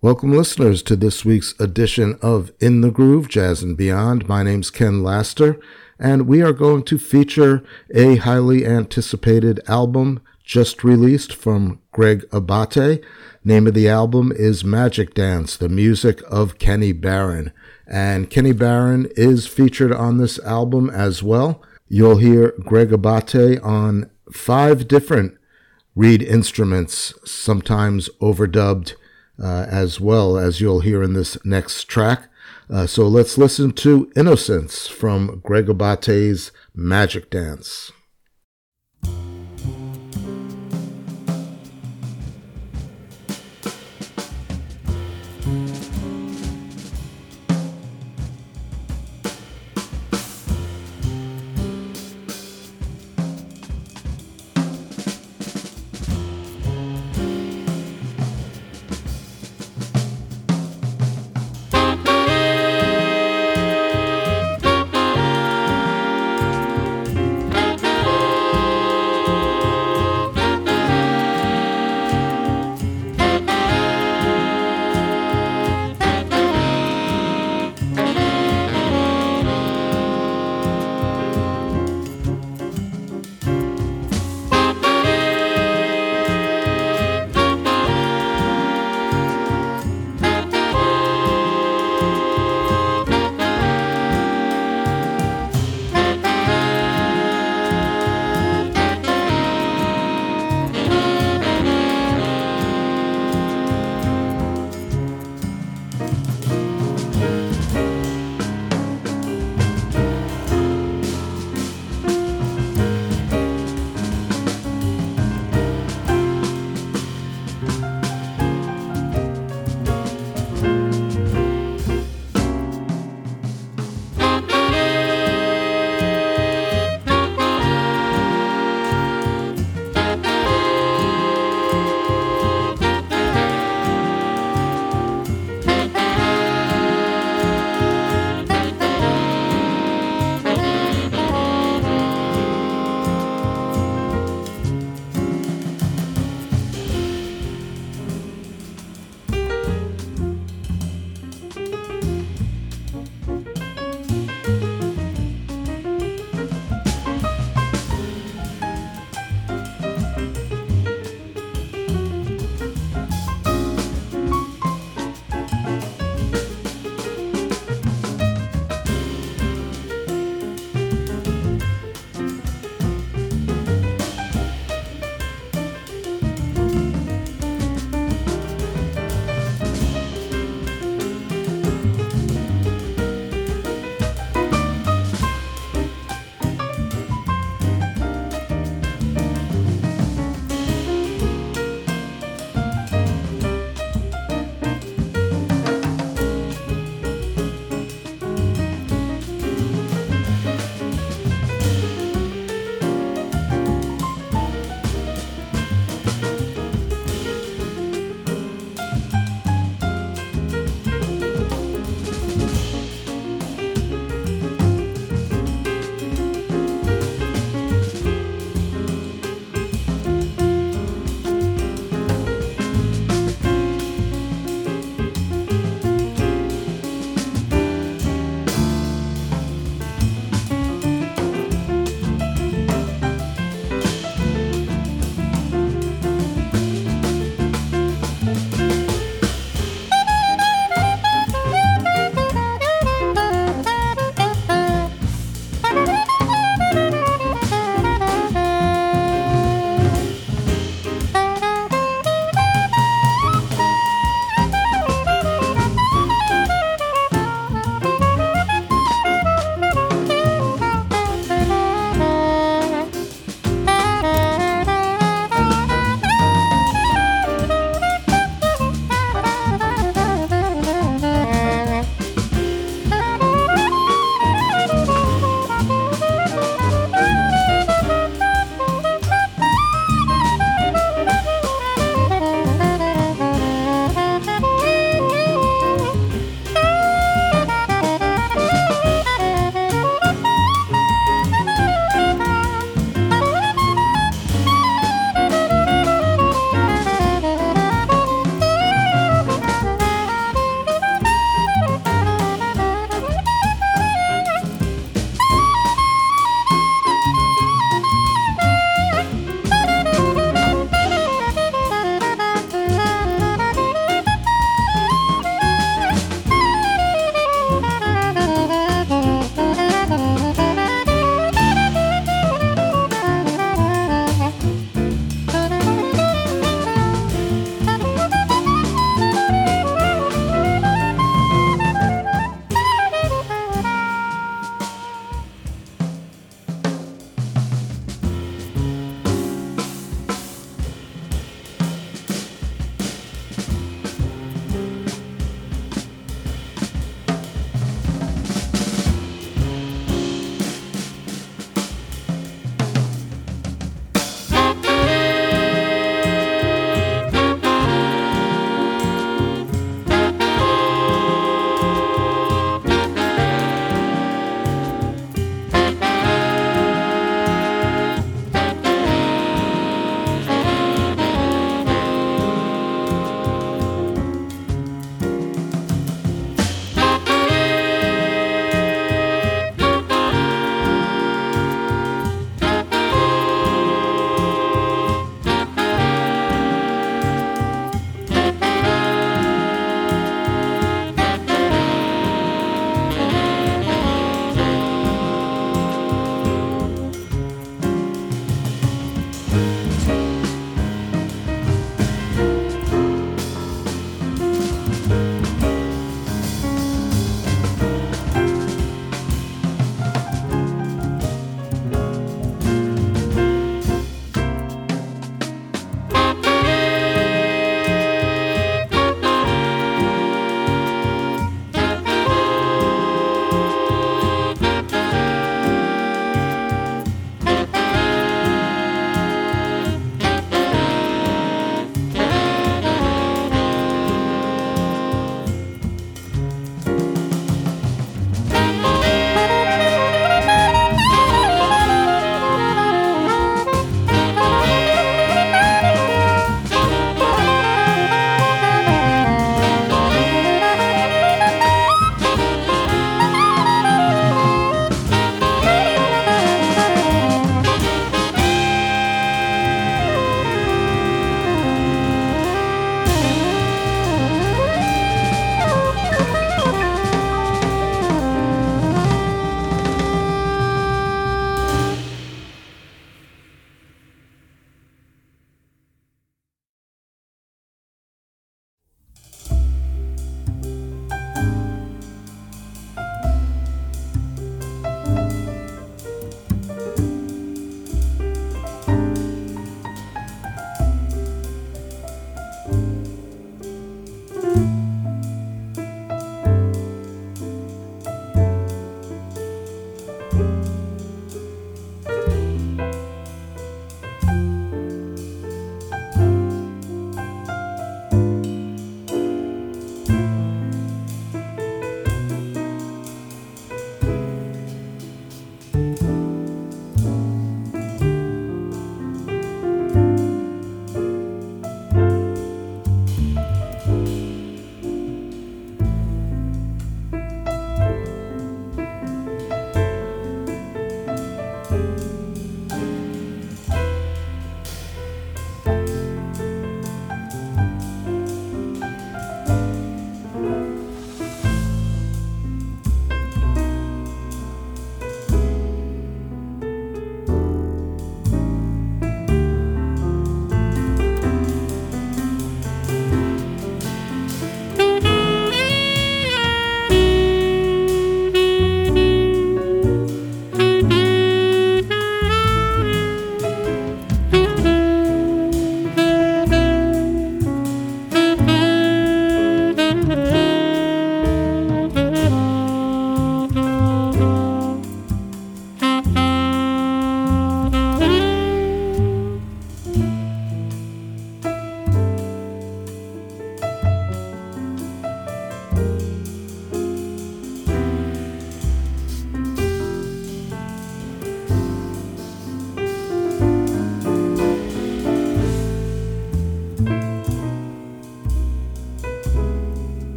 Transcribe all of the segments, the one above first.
Welcome, listeners, to this week's edition of In the Groove, Jazz and Beyond. My name's Ken Laster, and we are going to feature a highly anticipated album just released from Greg Abate. Name of the album is Magic Dance, the music of Kenny Barron. And Kenny Barron is featured on this album as well. You'll hear Greg Abate on 5 different reed instruments, sometimes overdubbed, as well as you'll hear in this next track. So let's listen to Innocence from Greg Abate's Magic Dance.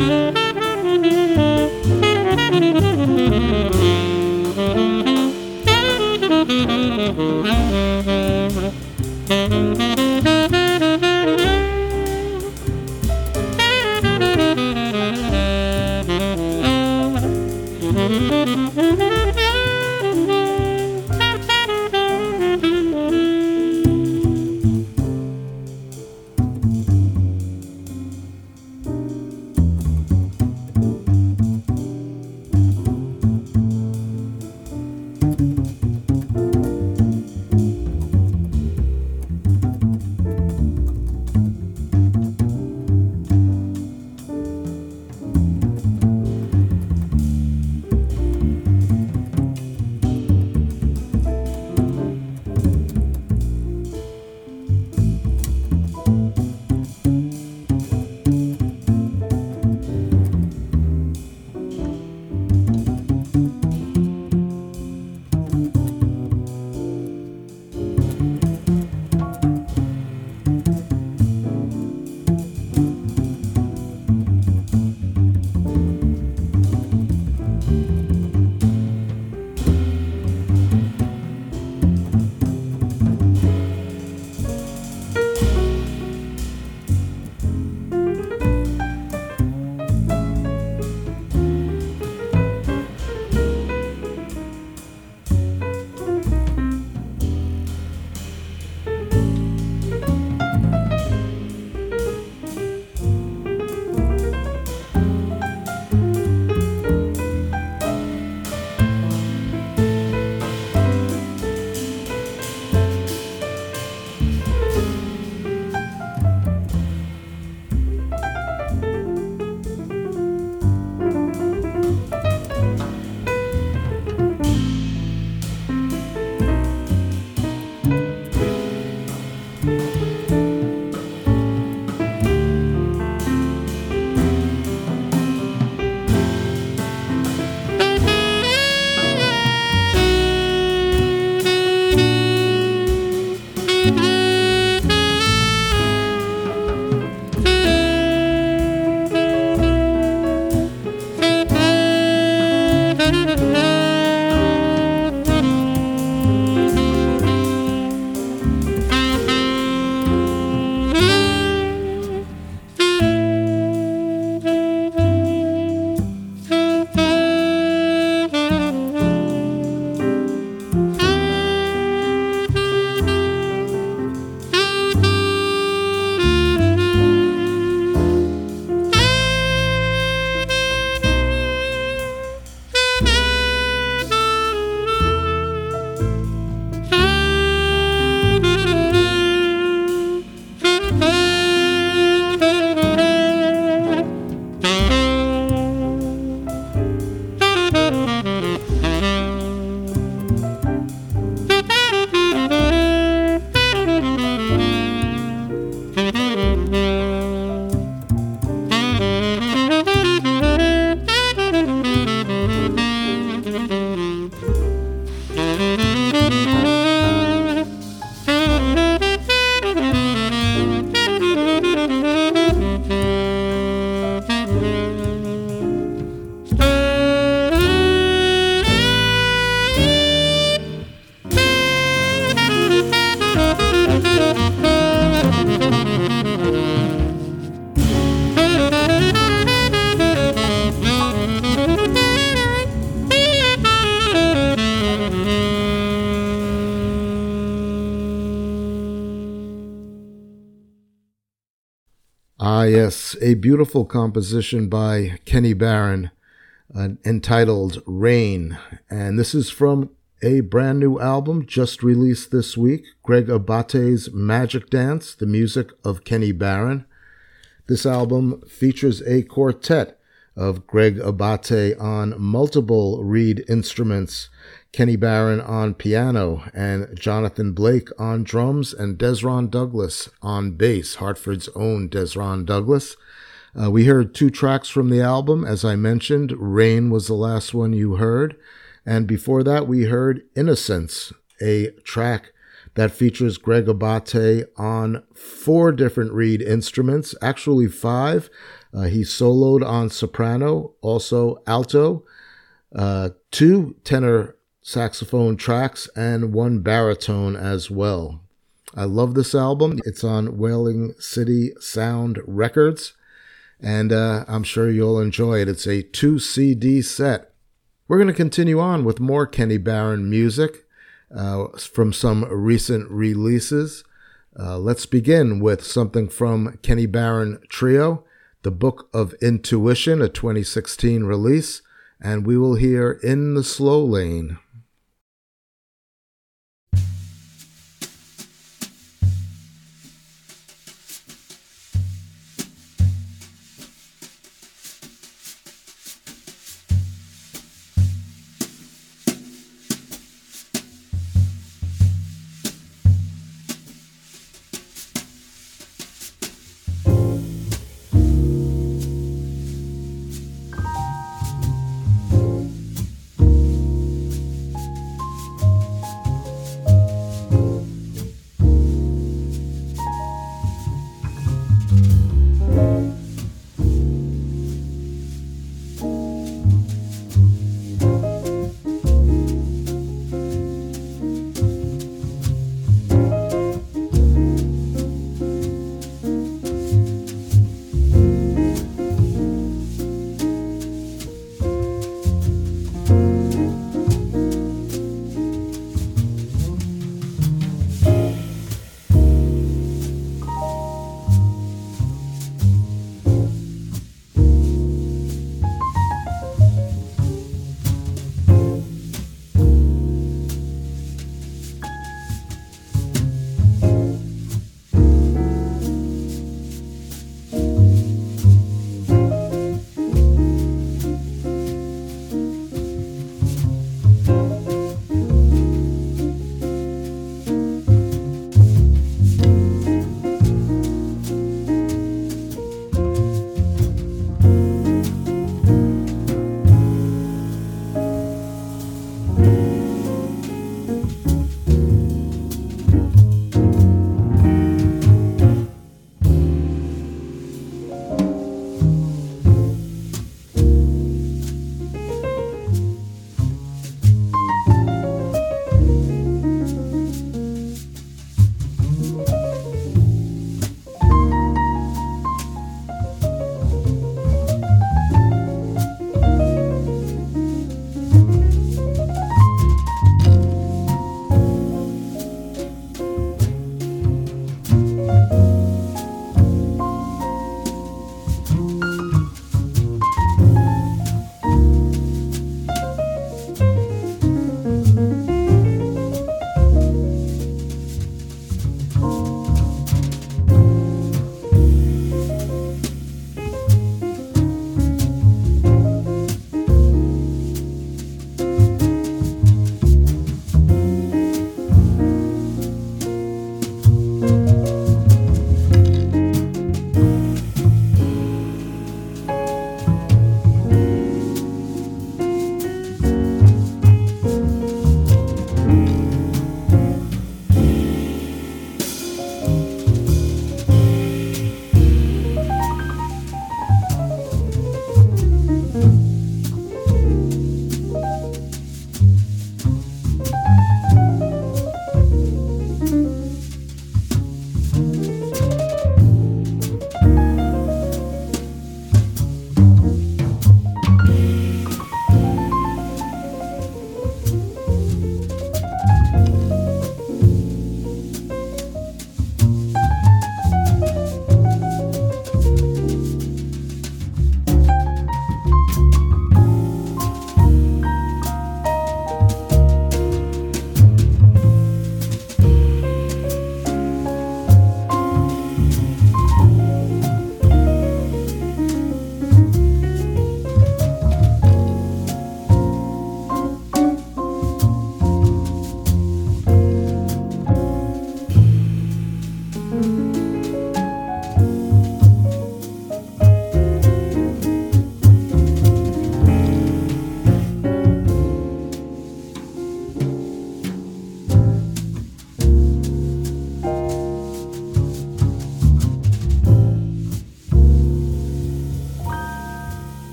Ah, yes, a beautiful composition by Kenny Barron entitled Rain. And this is from a brand new album just released this week, Greg Abate's Magic Dance, the music of Kenny Barron. This album features a quartet of Greg Abate on multiple reed instruments, Kenny Barron on piano, and Jonathan Blake on drums, and Desron Douglas on bass, Hartford's own Desron Douglas. We heard 2 tracks from the album. As I mentioned, Rain was the last one you heard. And before that, we heard Innocence, a track that features Greg Abate on 4 different reed instruments, actually 5. He soloed on soprano, also alto, 2 tenor saxophone tracks, and 1 baritone as well. I love this album. It's on Wailing City Sound Records, and I'm sure you'll enjoy it. It's a 2 CD set. We're going to continue on with more Kenny Barron music from some recent releases. Let's begin with something from Kenny Barron Trio, The Book of Intuition, a 2016 release, and we will hear In the Slow Lane.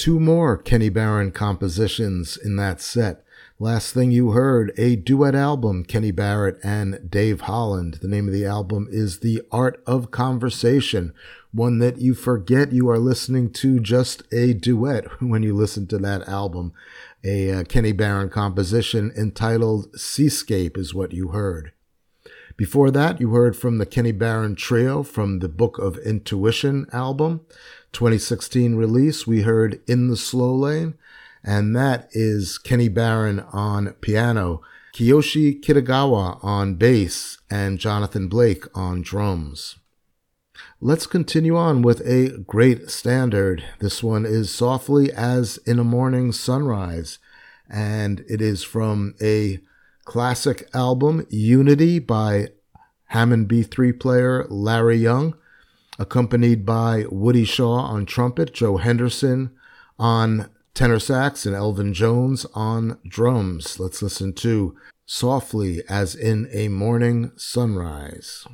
Two more Kenny Barron compositions in that set. Last thing you heard, a duet album, Kenny Barrett and Dave Holland. The name of the album is The Art of Conversation, one that you forget you are listening to just a duet when you listen to that album. A Kenny Barron composition entitled Seascape is what you heard. Before that, you heard from the Kenny Barron Trio from the Book of Intuition album, 2016 release. We heard In the Slow Lane, and that is Kenny Barron on piano, Kiyoshi Kitagawa on bass, and Jonathan Blake on drums. Let's continue on with a great standard. This one is Softly as in a Morning Sunrise, and it is from a classic album, Unity, by Hammond B3 player Larry Young, accompanied by Woody Shaw on trumpet, Joe Henderson on tenor sax, and Elvin Jones on drums. Let's listen to Softly as in a Morning Sunrise.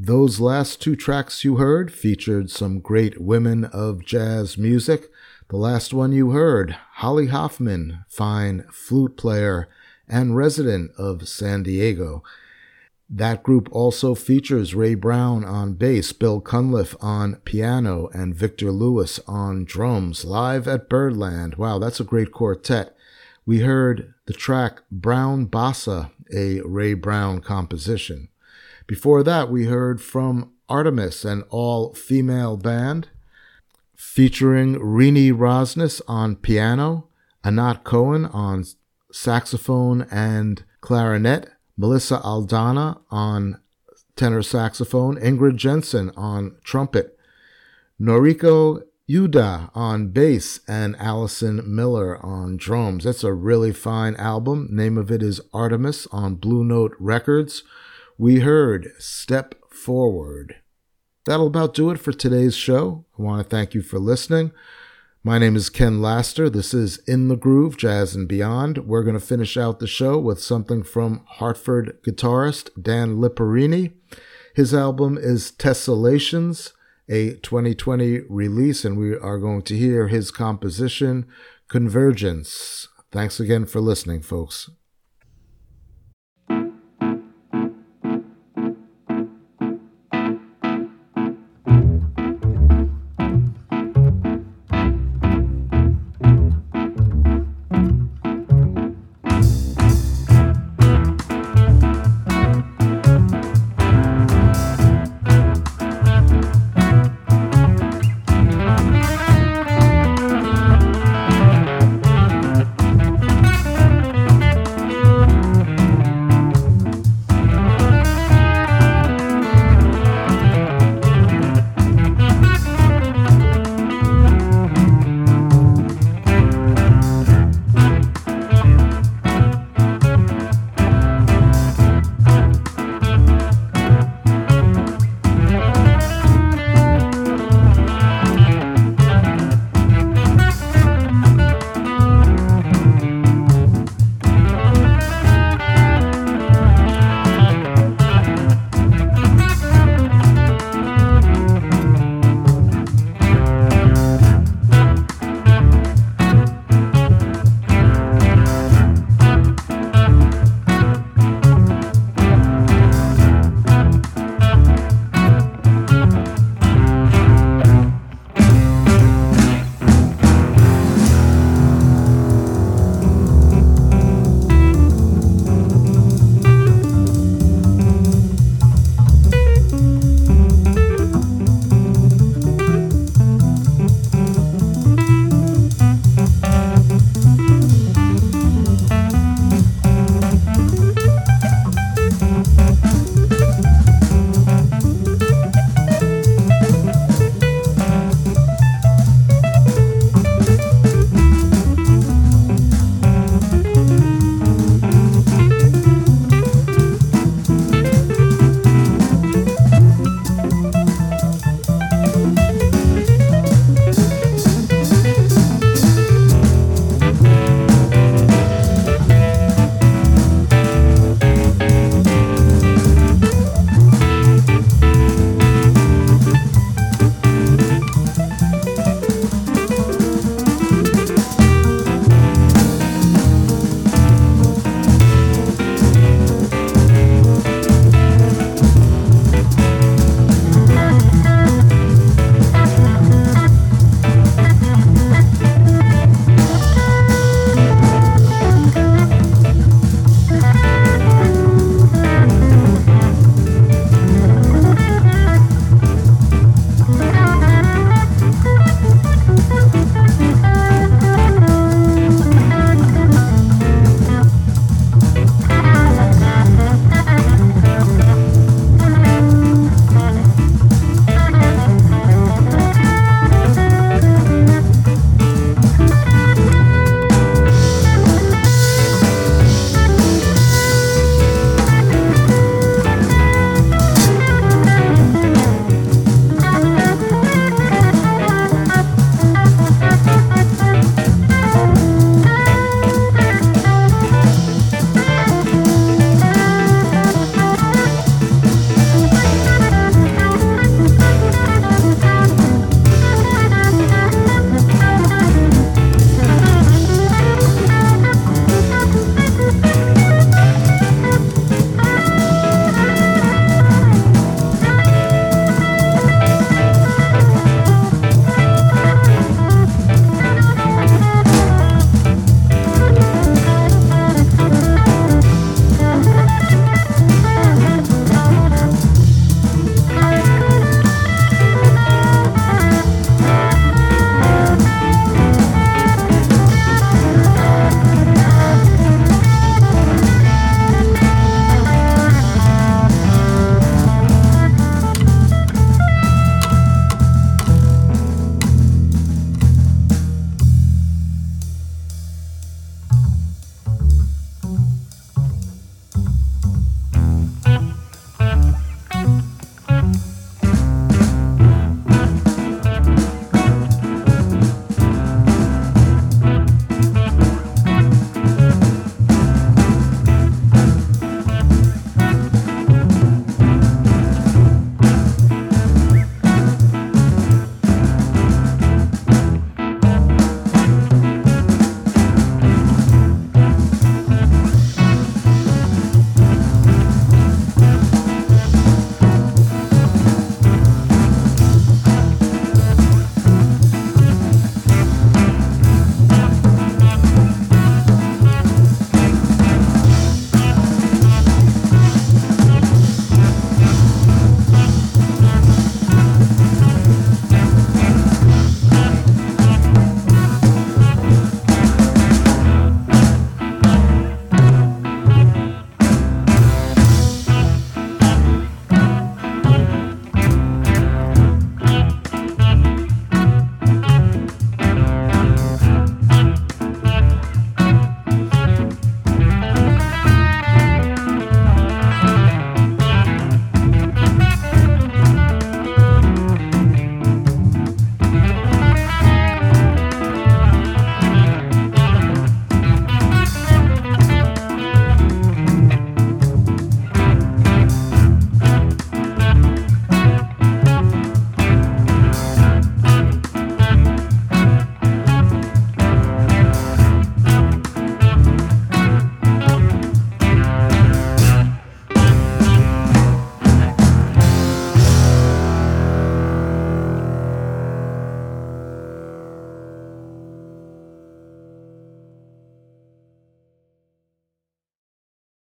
Those last two tracks you heard featured some great women of jazz music. The last one you heard, Holly Hoffman, fine flute player and resident of San Diego. That group also features Ray Brown on bass, Bill Cunliffe on piano, and Victor Lewis on drums, live at Birdland. Wow, that's a great quartet. We heard the track Brown Bossa, a Ray Brown composition. Before that, we heard from Artemis, an all-female band, featuring Rini Rosnes on piano, Anat Cohen on saxophone and clarinet, Melissa Aldana on tenor saxophone, Ingrid Jensen on trumpet, Noriko Yuda on bass, and Allison Miller on drums. That's a really fine album. Name of it is Artemis on Blue Note Records. We heard Step Forward. That'll about do it for today's show. I want to thank you for listening. My name is Ken Laster. This is In the Groove, Jazz and Beyond. We're going to finish out the show with something from Hartford guitarist Dan Liparini. His album is Tessellations, a 2020 release, and we are going to hear his composition, Convergence. Thanks again for listening, folks.